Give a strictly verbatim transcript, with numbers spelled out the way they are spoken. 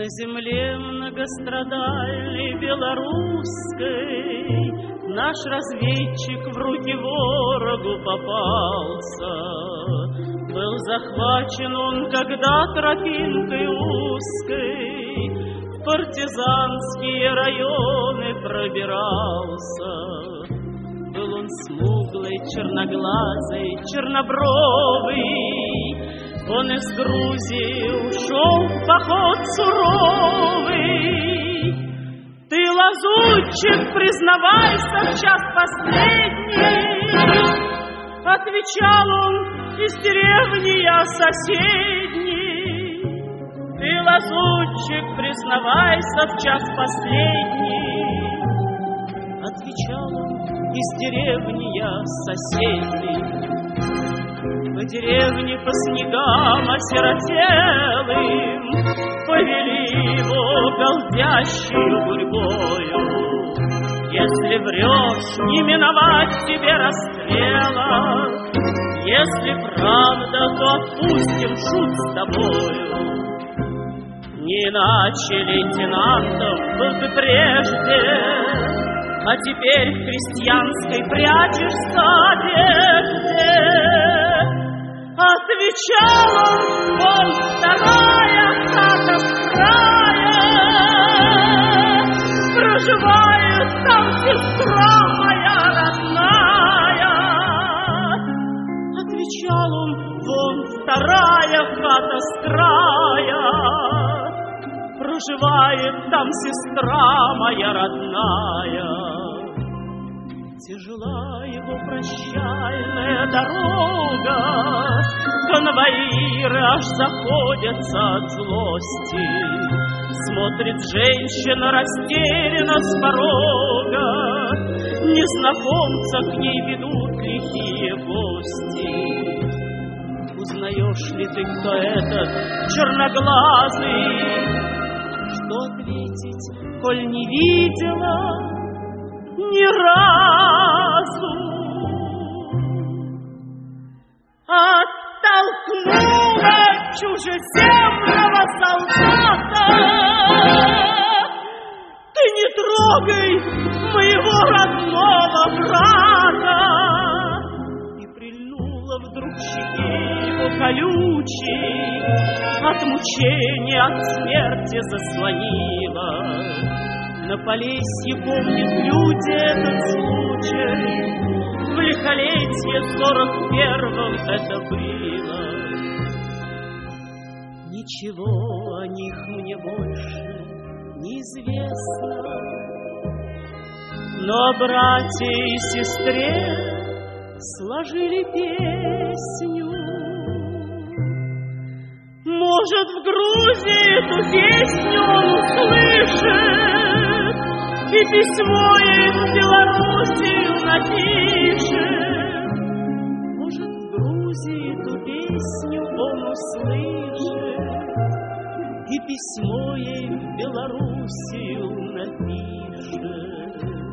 На земле многострадальной белорусской наш разведчик в руки ворогу попался. Был захвачен он, когда тропинкой узкой в партизанские районы пробирался. Был он смуглый, черноглазый, чернобровый. Он из Грузии ушел в поход суровый. Ты, лазутчик, признавайся в час последний. Отвечал он из деревни я соседней. Ты, лазутчик, признавайся в час последний. Отвечал он из деревни я соседней. По деревне по снегам осиротелым повели его голдящую гурьбою. Если врешь, не миновать тебе расстрела. Если правда, то отпустим шут с тобою. Не иначе лейтенантов был ты прежде, а теперь в крестьянской прячешься одежде. Отвечал он, вон вторая хата с края, проживает там сестра моя родная. Отвечал он, вон вторая хата с края, проживает там сестра моя родная. Тяжела его прощальная дорога, конвоиры аж заходятся от злости. Смотрит женщина растерянно с порога, незнакомца к ней ведут лихие гости. Узнаешь ли ты, кто этот черноглазый? Что ответить, коль не видела ни разу? Оттолкнула чужеземного солдата. Ты не трогай моего родного брата. И прильнула вдруг щеки его колючей, от мучения, от смерти заслонила. На Полесье помнят люди этот случай. В лихолетье сорок первом это было. Ничего о них мне больше неизвестно, но братья и сестре сложили песню. Может, в Грузии эту песню он услышит и письмо ей в Белоруссию напишет. Может, в Грузии эту песню он услышит и письмо ей в Белоруссию напишет.